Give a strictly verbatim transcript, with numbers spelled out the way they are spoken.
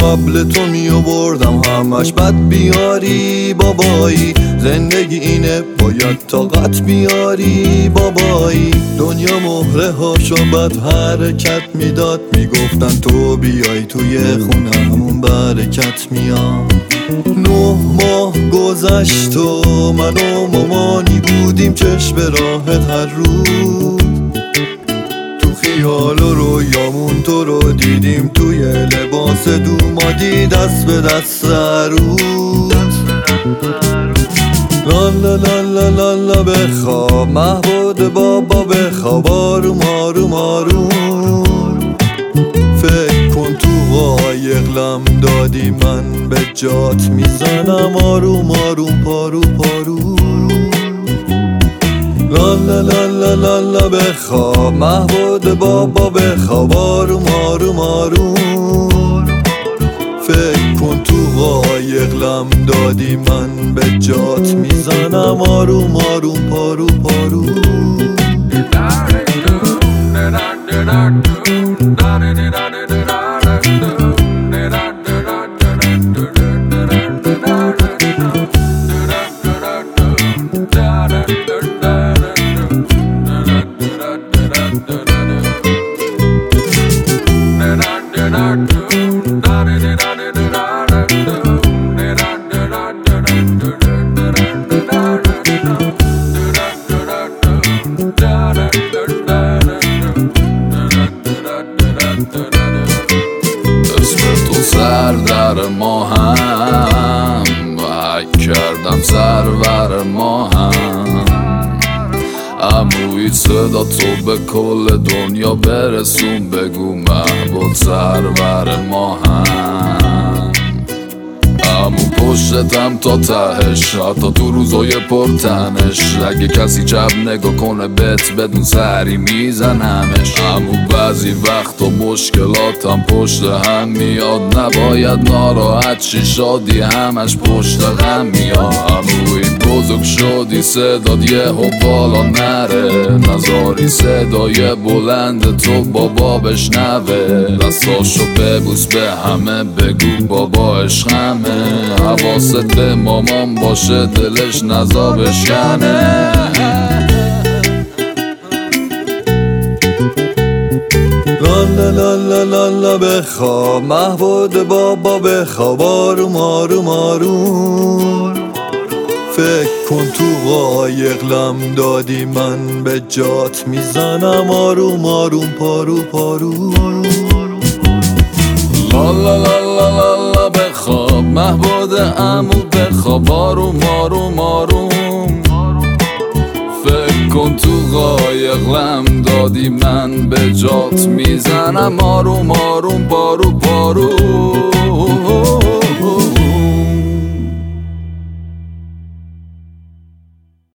قبل تو می آوردم همش بد بیاری بابایی. زندگی اینه باید طاقت بیاری بابایی. دنیا مهره هاشو بد حرکت میداد، میگفتن تو بیای توی خونمون برکت میاد. نه ماه گذشت و من و مامانی بودیم چشم به راحت هر روز. تو خیال و رویامون تو رو دیدیم توی لباس دومادی دست به دست عروس. لالا لالا لالا بخواب محبود بابا بخواب آروم آروم آروم. فکر کن تو قایق لم دادی من به جات میزنم آروم آروم پارو پارو. لالا لالا لالا بخواب محبود بابا بخواب آروم آروم آروم. فکر کن تو قایق لم دادی من به جات میزنم آروم آروم پارو پارو. اسم تو سر در ما هم حک کردم سرور ما هم. عموی صدا تو به کل دنیا برسون، بگو محبوب سرور ما هم. عمو پشتم تا تهش حتی تو روزای پرتنش. اگه کسی چپ نگاه کنه بت بدون سری میزنمش. عمو بعضی وقتا مشکلاتم پشت هم میاد، نباید ناراحت شی شادی همش پشت هم میاد. عموی بزرگ شدی صداد یه هو بالا نره، نزاری صدای بلند تو بابا بشنوه. دستاشو ببوس به همه بگو بابا عشقمه. حواست به مامان باشه دلش نزا بشکنه. لالا لالا لالا بخواب محبود بابا بخواب آروم آروم آروم. فکر کن تو قایق لم دادی من به جات میزنم آروم آروم پارو پارو. لالا لالا لالا بخواب محبود عمو بخواب آروم آروم آروم. فکر کن تو قایق لم دادی من به جات میزنم آروم آروم پارو پارو.